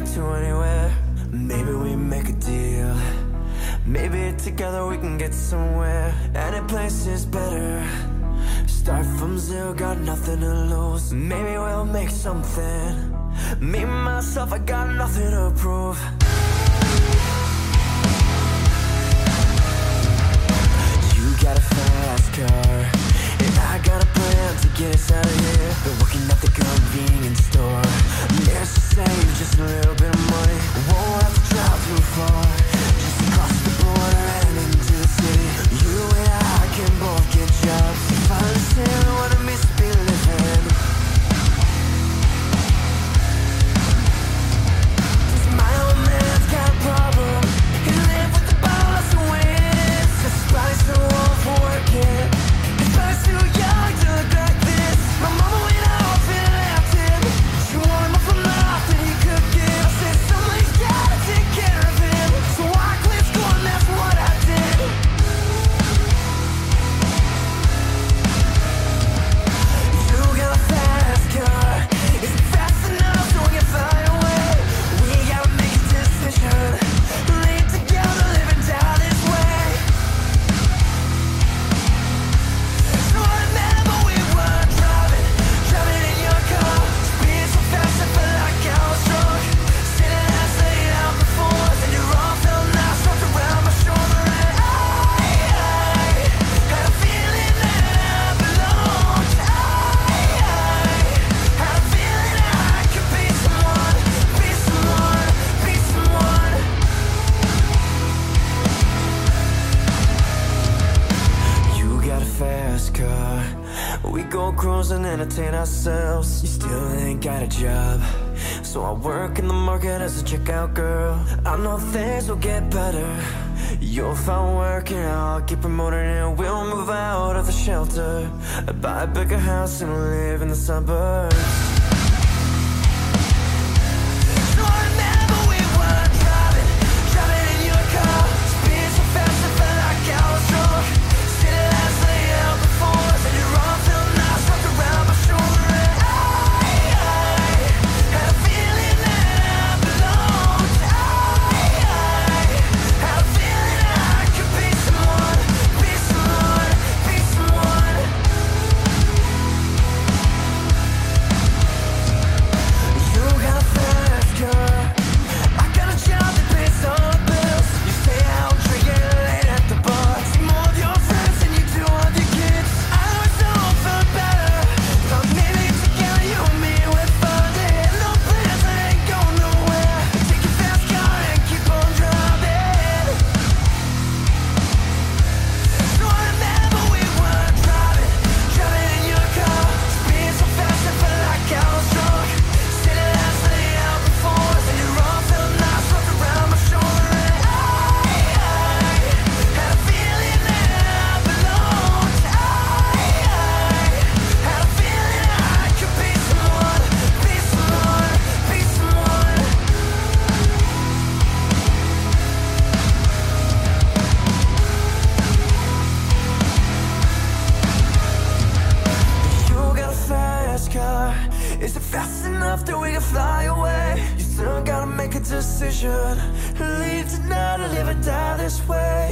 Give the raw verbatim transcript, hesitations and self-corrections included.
get to anywhere. Maybe we make a deal. Maybe together we can get somewhere. Any place is better. Start from zero, got nothing to lose. Maybe we'll make something. Me, myself, I got nothing to prove. You got a fast car, and I got a plan to get us out of here. Been working at the convenience store. There's to save just a little bit of money. Won't have to drive too far, just across the border and into the city. You and I can both get jobs, understand what it means to be living. 'Cause my old man's got a problem. He live with the boss and wins. His body's too old for working. His body's too young to look like this. My mama went off and left him. She wanted more from life than he could give. I said somebody's gotta take care of him, so I quit school and that's what I did. You got a fast car. Is it fast enough so we can fly away? We gotta make a decision. Live together, live and die this way. So I remember we were driving, driving in your car. Speeding so fast I felt like I was drunk. Sitting last laid out before us, and your arm felt nice wrapped around my shoulder. And I, I had a feeling that I belonged. I, I had a feeling I could be someone, be someone, be someone. You got a fast car. We go cruising, entertain ourselves. You still ain't got a job, so I work in the market as a checkout girl. I know things will get better. You'll find work and I'll get promoted, and we'll move out of the shelter, buy a bigger house and live in the suburbs. So I remember we were driving, driving in your car. Speeding so fast I felt like I was drunk. Sitting last laid out before us, and your arm felt nice wrapped around my shoulder. And I, I had a feeling that I belonged. I, I had a feeling I could be someone, be someone, be someone. You got a fast car. I got a job that pays all the bills. You stay out drinking late at the bar. See more of your friends than you do of your kids. I know it's all felt better, but maybe together you and me we're fun. No plans, I ain't going nowhere. Take your fast car and keep on driving. So I remember we were driving, driving in your car. Speeding so fast I felt like I was drunk. Sitting last laid out before us, and your arm felt nice wrapped around my shoulder. And I, I had a feeling that I belonged. I, I had a feeling I could be someone, be someone, be someone. You got a fast car. Is it fast enough that we can fly away? You still gotta make a decision. Leave tonight or live or die this way.